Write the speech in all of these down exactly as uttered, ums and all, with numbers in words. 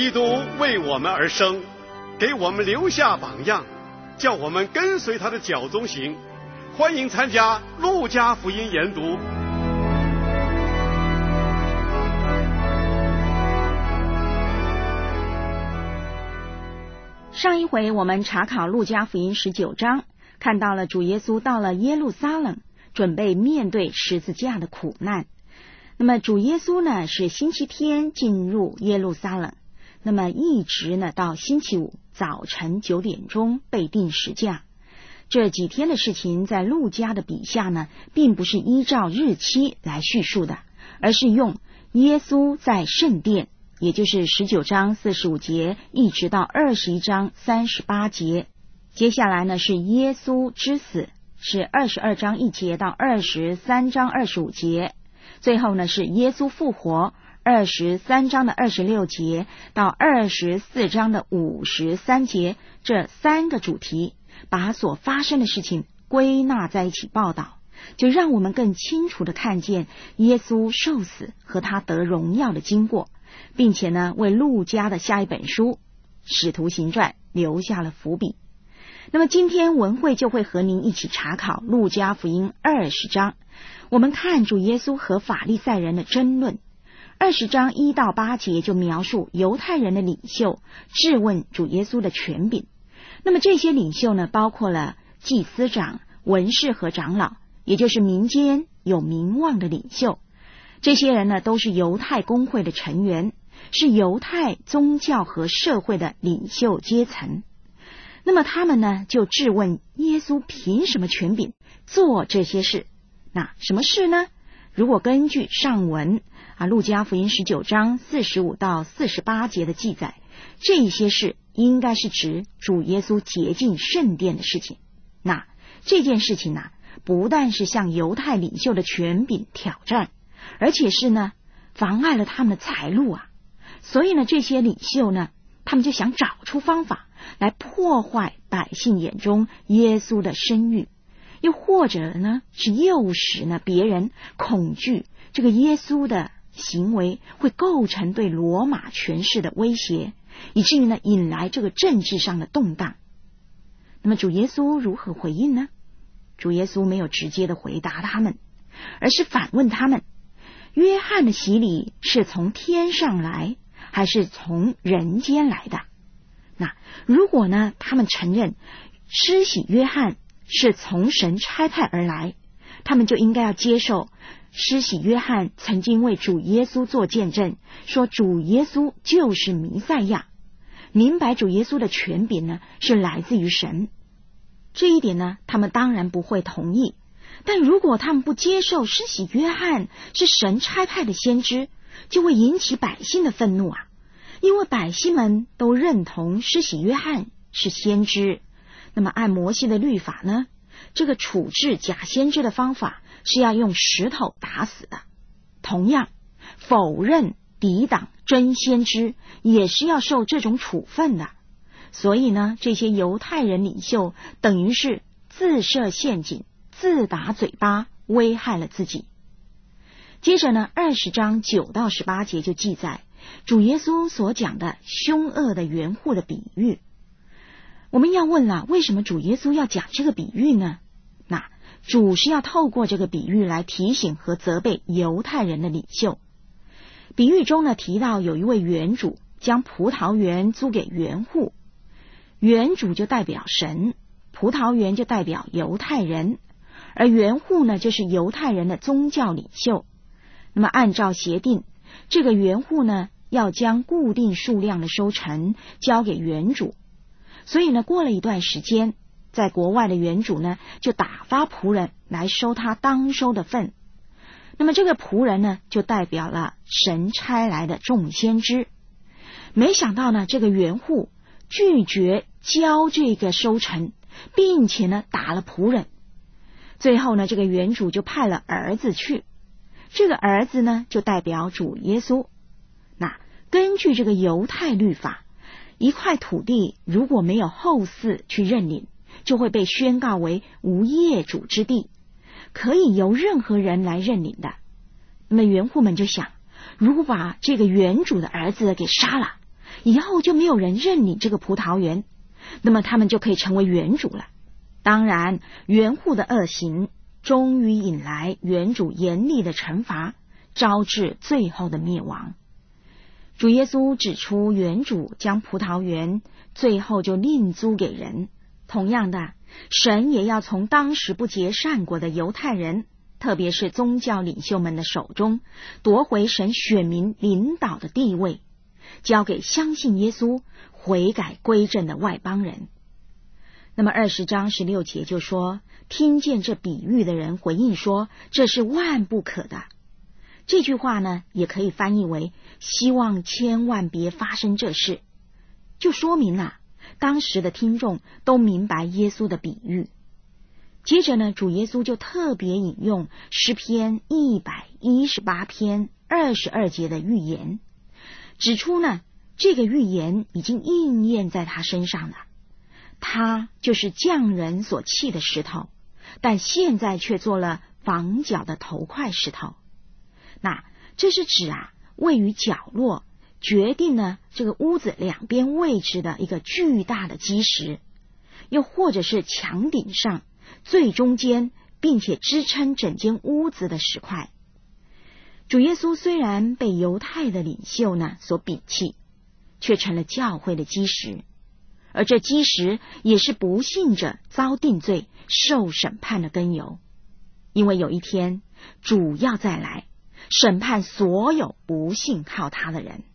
基督为我们而生，给我们留下榜样，叫我们跟随他的脚踪行。欢迎参加路加福音研读。 上一回我们查考路加福音十九章，看到了主耶稣到了耶路撒冷，准备面对十字架的苦难。那么主耶稣呢是星期天进入耶路撒冷，那么一直呢到星期五早晨九点钟被钉十架。这几天的事情在路加的笔下呢，并不是依照日期来叙述的，而是用耶稣在圣殿，也就是十九章四十五节一直到二十一章三十八节。接下来呢是耶稣之死，是二十二章一节到二十三章二十五节。最后呢是耶稣复活，二十三章的二十六节到二十四章的五十三节，这三个主题把所发生的事情归纳在一起报道，就让我们更清楚地看见耶稣受死和他得荣耀的经过，并且呢为路加的下一本书《使徒行传》留下了伏笔。那么今天文慧就会和您一起查考路加福音二十章，我们看主耶稣和法利赛人的争论。二十章一到八节就描述犹太人的领袖质问主耶稣的权柄。那么这些领袖呢，包括了祭司长、文士和长老，也就是民间有名望的领袖。这些人呢都是犹太公会的成员，是犹太宗教和社会的领袖阶层。那么他们呢就质问耶稣凭什么权柄做这些事。那什么事呢？如果根据上文啊路加福音十九章四十五到四十八节的记载，这些事应该是指主耶稣洁净圣殿的事情。那这件事情呢，不但是向犹太领袖的权柄挑战，而且是呢妨碍了他们的财路啊。所以呢这些领袖呢，他们就想找出方法来破坏百姓眼中耶稣的声誉，又或者呢是诱使呢别人恐惧这个耶稣的行为会构成对罗马权势的威胁，以至于呢引来这个政治上的动荡。那么主耶稣如何回应呢？主耶稣没有直接的回答他们，而是反问他们，约翰的洗礼是从天上来还是从人间来的？那如果呢他们承认施洗约翰是从神差派而来，他们就应该要接受施洗约翰曾经为主耶稣做见证，说主耶稣就是弥赛亚，明白主耶稣的权柄呢是来自于神。这一点呢他们当然不会同意，但如果他们不接受施洗约翰是神差派的先知，就会引起百姓的愤怒啊，因为百姓们都认同施洗约翰是先知。那么按摩西的律法呢，这个处置假先知的方法是要用石头打死的。同样，否认抵挡真先知也是要受这种处分的。所以呢，这些犹太人领袖等于是自设陷阱，自打嘴巴，危害了自己。接着呢，二十章九到十八节就记载主耶稣所讲的凶恶的园户的比喻。我们要问了，为什么主耶稣要讲这个比喻呢？那主是要透过这个比喻来提醒和责备犹太人的领袖。比喻中呢提到有一位园主将葡萄园租给园户，园主就代表神，葡萄园就代表犹太人，而园户呢就是犹太人的宗教领袖。那么按照协定，这个园户呢要将固定数量的收成交给园主。所以呢过了一段时间，在国外的园主呢就打发仆人来收他当收的份。那么这个仆人呢就代表了神差来的众先知。没想到呢这个园户拒绝交这个收成，并且呢打了仆人。最后呢这个园主就派了儿子去，这个儿子呢就代表主耶稣。那根据这个犹太律法，一块土地如果没有后嗣去认领，就会被宣告为无业主之地，可以由任何人来认领的。那么园户们就想，如果把这个园主的儿子给杀了， 以后就没有人认领这个葡萄园，那么他们就可以成为园主了。当然，园户的恶行终于引来园主严厉的惩罚，招致最后的灭亡。主耶稣指出，园主将葡萄园最后就另租给人。同样的，神也要从当时不结善果的犹太人，特别是宗教领袖们的手中，夺回神选民领导的地位，交给相信耶稣、悔改归正的外邦人。那么二十章十六节就说，听见这比喻的人回应说，这是万不可的。这句话呢，也可以翻译为希望千万别发生这事，就说明了当时的听众都明白耶稣的比喻。接着呢，主耶稣就特别引用诗篇一百一十八篇二十二节的预言，指出呢，这个预言已经应验在他身上了。他就是匠人所弃的石头，但现在却做了房角的头块石头。那这是指啊，位于角落，决定呢这个屋子两边位置的一个巨大的基石，又或者是墙顶上最中间并且支撑整间屋子的石块。主耶稣虽然被犹太的领袖呢所摒弃，却成了教会的基石，而这基石也是不信者遭定罪受审判的根由。因为有一天主要再来审判所有不信靠他的人。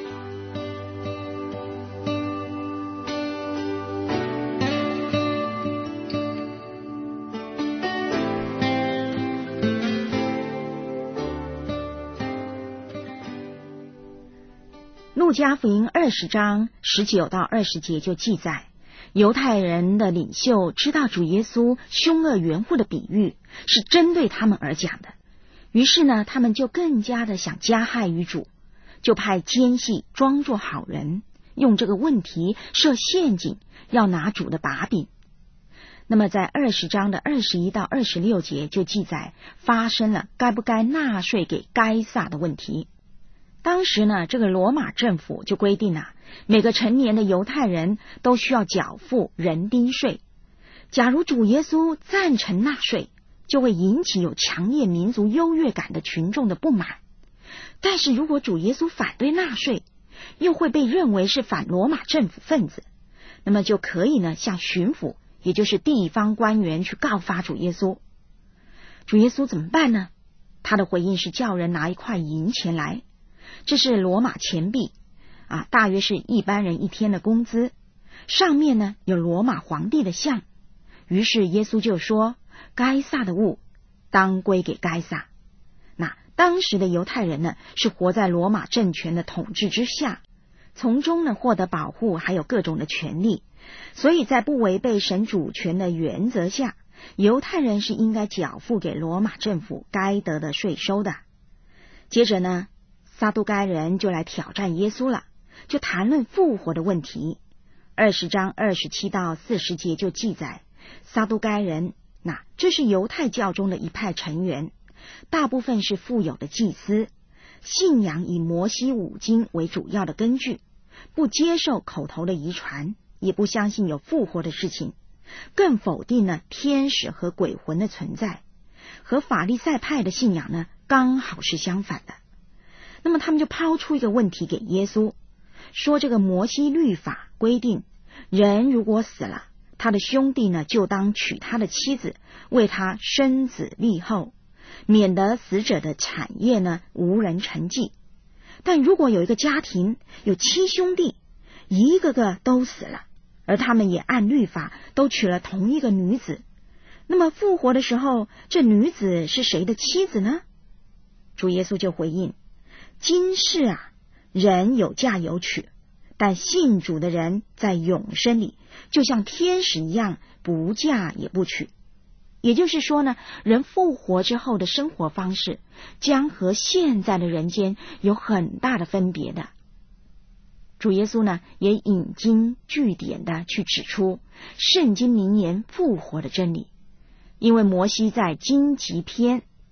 路加福音二十章十九到二十节就记载，犹太人的领袖知道主耶稣凶恶园户的比喻是针对他们而讲的，于是呢，他们就更加的想加害于主，就派奸细装作好人，用这个问题设陷阱，要拿主的把柄。那么在二十章的二十一到二十六节就记载，发生了该不该纳税给该撒的问题。当时呢，这个罗马政府就规定啊，每个成年的犹太人都需要缴付人丁税。假如主耶稣赞成纳税，就会引起有强烈民族优越感的群众的不满。但是如果主耶稣反对纳税，又会被认为是反罗马政府分子，那么就可以呢向巡抚，也就是地方官员去告发主耶稣。主耶稣怎么办呢？他的回应是叫人拿一块银钱来，这是罗马钱币啊，大约是一般人一天的工资，上面呢有罗马皇帝的像。于是耶稣就说，该撒的物当归给该撒。那当时的犹太人呢，是活在罗马政权的统治之下，从中呢获得保护，还有各种的权利。所以在不违背神主权的原则下，犹太人是应该缴付给罗马政府该得的税收的。接着呢，撒都该人就来挑战耶稣了，就谈论复活的问题。二十章二十七到四十节就记载，撒都该人，那这是犹太教中的一派成员，大部分是富有的祭司，信仰以摩西五经为主要的根据，不接受口头的遗传，也不相信有复活的事情，更否定了天使和鬼魂的存在，和法利赛派的信仰呢刚好是相反的。那么他们就抛出一个问题给耶稣，说这个摩西律法规定，人如果死了，他的兄弟呢就当娶他的妻子，为他生子立后，免得死者的产业呢无人承继。但如果有一个家庭有七兄弟，一个个都死了，而他们也按律法都娶了同一个女子，那么复活的时候，这女子是谁的妻子呢？主耶稣就回应，今世啊，人有嫁有娶，但信主的人在永生里就像天使一样，不嫁也不娶。也就是说呢，人复活之后的生活方式将和现在的人间有很大的分别的。主耶稣呢也引经据典的去指出圣经名言复活的真理。因为摩西在荆棘篇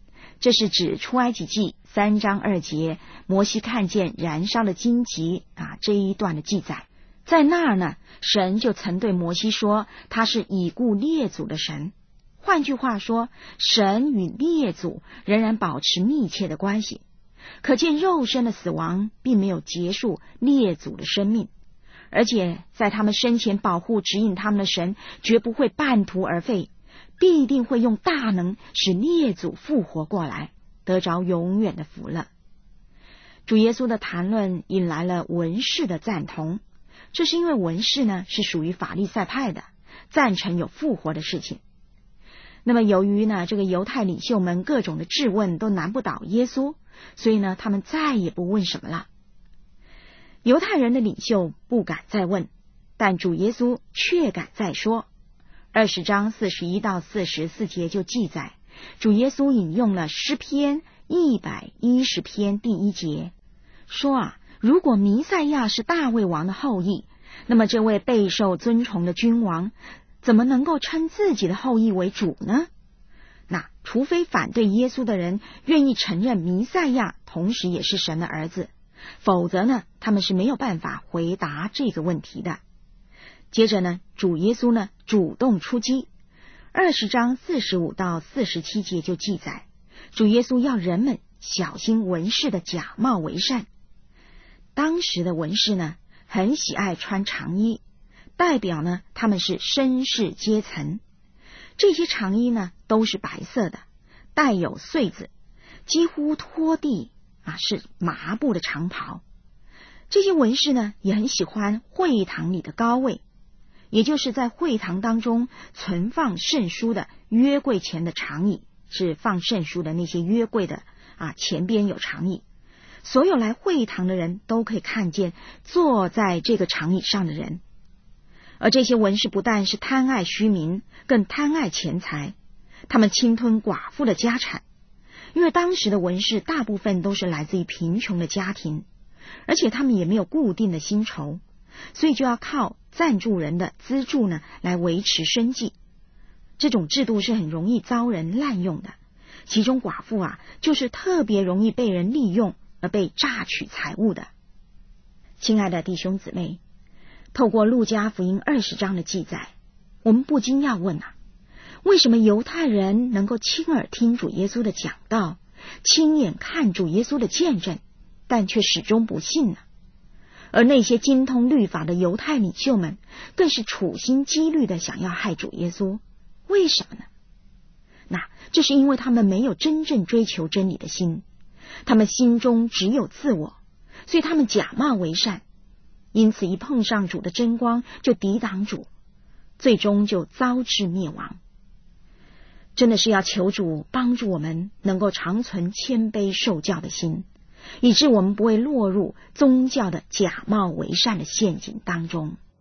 这是指出埃及记三章二节，摩西看见燃烧的荆棘啊这一段的记载。在那儿呢，神就曾对摩西说，他是已故列祖的神。换句话说，神与列祖仍然保持密切的关系。可见肉身的死亡并没有结束列祖的生命，而且在他们生前保护指引他们的神绝不会半途而废，必定会用大能使列祖复活过来，得着永远的福乐。主耶稣的谈论引来了文士的赞同，这是因为文士呢是属于法利赛派的，赞成有复活的事情。那么由于呢这个犹太领袖们各种的质问都难不倒耶稣，所以呢他们再也不问什么了。犹太人的领袖不敢再问，但主耶稣却敢再说。二十章四十一到四十四节就记载，主耶稣引用了诗篇一百一十篇第一节，说啊，如果弥赛亚是大卫王的后裔，那么这位备受尊崇的君王怎么能够称自己的后裔为主呢？那除非反对耶稣的人愿意承认弥赛亚同时也是神的儿子，否则呢他们是没有办法回答这个问题的。接着呢主耶稣呢主动出击，二十章四十五到四十七节就记载，主耶稣要人们小心文士的假冒为善。当时的文士呢很喜爱穿长衣，代表呢他们是绅士阶层。这些长衣呢都是白色的，带有穗子，几乎拖地啊，是麻布的长袍。这些文士呢也很喜欢会堂里的高位，也就是在会堂当中存放圣书的约柜前的长椅，是放圣书的那些约柜的啊前边有长椅。所有来会堂的人都可以看见坐在这个长椅上的人。而这些文士不但是贪爱虚名，更贪爱钱财，他们侵吞寡妇的家产。因为当时的文士大部分都是来自于贫穷的家庭，而且他们也没有固定的薪酬，所以就要靠赞助人的资助呢来维持生计。这种制度是很容易遭人滥用的，其中寡妇啊就是特别容易被人利用而被榨取财物的。亲爱的弟兄姊妹，透过路加福音二十章的记载，我们不禁要问啊，为什么犹太人能够亲耳听主耶稣的讲道，亲眼看主耶稣的见证，但却始终不信呢？而那些精通律法的犹太领袖们更是处心积虑的想要害主耶稣，为什么呢？那这是因为他们没有真正追求真理的心，他们心中只有自我，所以他们假冒为善，因此一碰上主的真光就抵挡主，最终就遭致灭亡。真的是要求主帮助我们能够常存谦卑受教的心，以致我们不会落入宗教的假冒为善的陷阱当中。